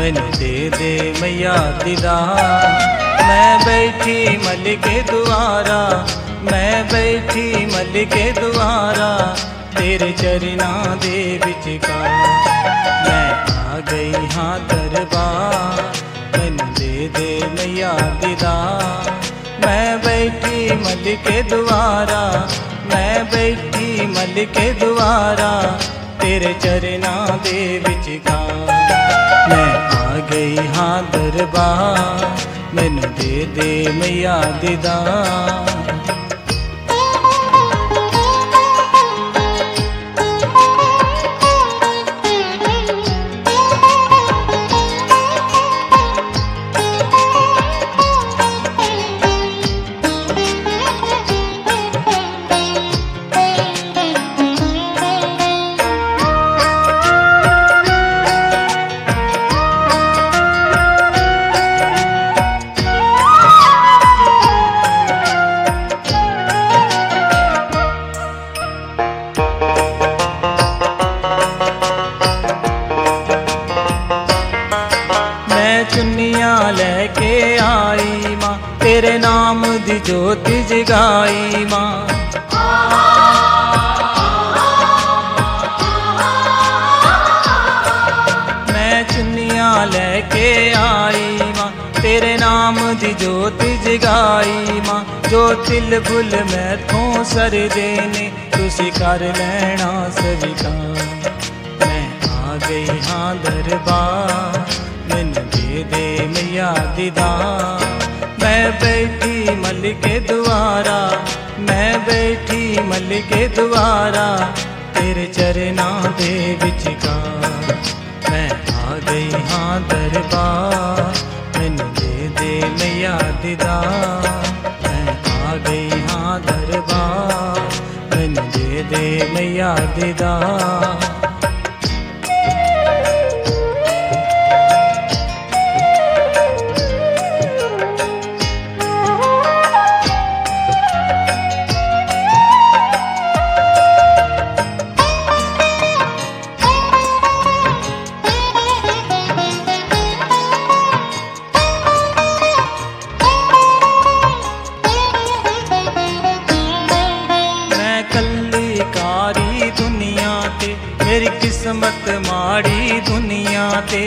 मैनू दे मैया दीदार। मैं बैठी मल के दुआरा, मैं बैठी मल के दुआरा, तेरे चरना दे विचकार। मैं आ गई हाँ दरबार, मैनू दे मैया दीदार। मैं बैठी मल के दुआरा, मैं बैठी मल के दुआरा, तेरे चरना दे विचकार। मैं आ गई हाँ दरबार, मैनू दे मैया दीदार। चुन्नियां लेके आई मां, तेरे नाम दी जोत जगाई मां। मैं चुन्नियां लेके आई मां, तेरे नाम दी जोत जगाई मां। जो तिल फुल मैथों सर देने, तुसी कर लेना स्वीकार। मैं आ गई हाँ दरबार, मैनू दे मैया दीदार। मैं बैठी मल के दुआरा, मैं बैठी मल के दुआरा, तेरे चरना दे विचकार। मैं आ गई हाँ दरबार, मैनू दे मैया दीदार। मैं आ गई हाँ दरबार, मैनू दे मैया दीदार। मेरी किस्मत माड़ी दुनिया ते,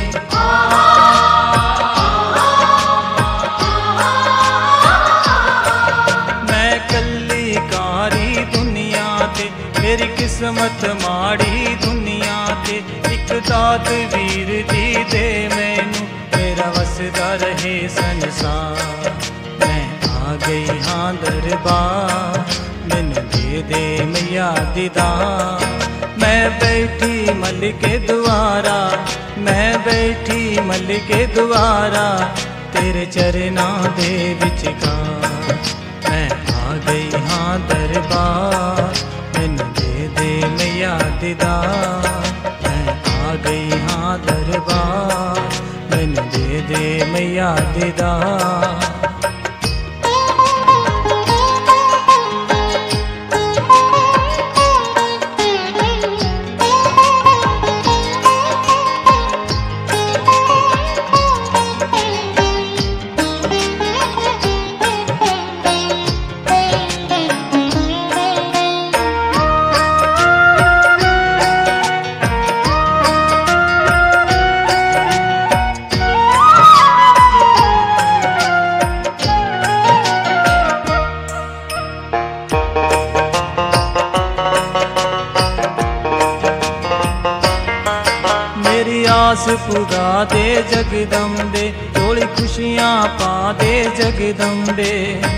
मैं कल्ली कारी दुनिया ते। मेरी किस्मत माड़ी दुनिया ते, एक दात वीर दी दे मैनू, मेरा वसदा रहे संसार। मैं आ गई हाँ दरबार, मैनू दे मैया दीदार। मैं बैठी मल के दुआरा, मैं बैठी मल के दुआरा, तेरे चरना दे विचकार। मैं आ गई हाँ दरबार, मैनू दे मैया दीदार। मैं आ गई हाँ दरबार, मैनू दे मैया दीदार। आस पुगा दे जगदम्बे, थोड़ी खुशियां पा दे जगदम्बे।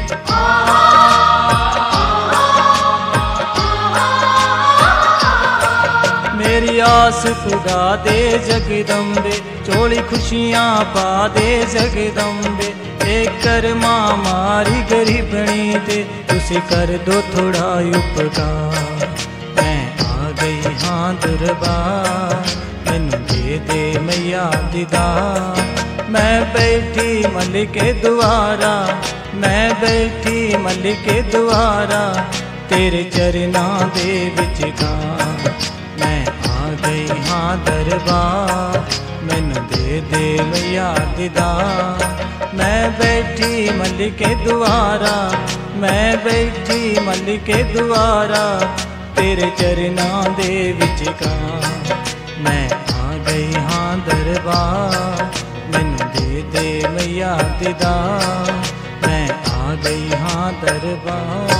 मेरी आस पुगा दे जगदम्बे, थोड़ी खुशियां पा दे जगदम्बे। एक कर मां मारी गरीबनी ते, तुसी कर दो थोड़ा उपकार। मैं आ गई हाँ दरबार, मैनू दे मैया दीदार। मैं बैठी मल के दुआरा, मैं बैठी मल के दुआरा, तेरे चरना दे विचकार। मैं आ गई हाँ दरबार, मैनू दे दे मैया दीदार। मैं बैठी मलिके दुआरा, मैं बैठी मलिके दुआरा, तेरे चरनां दे विचकार। मैं आ गई हाँ दरबार, मैनू दे दे मैया दीदार। मैं आ गई हाँ दरबार।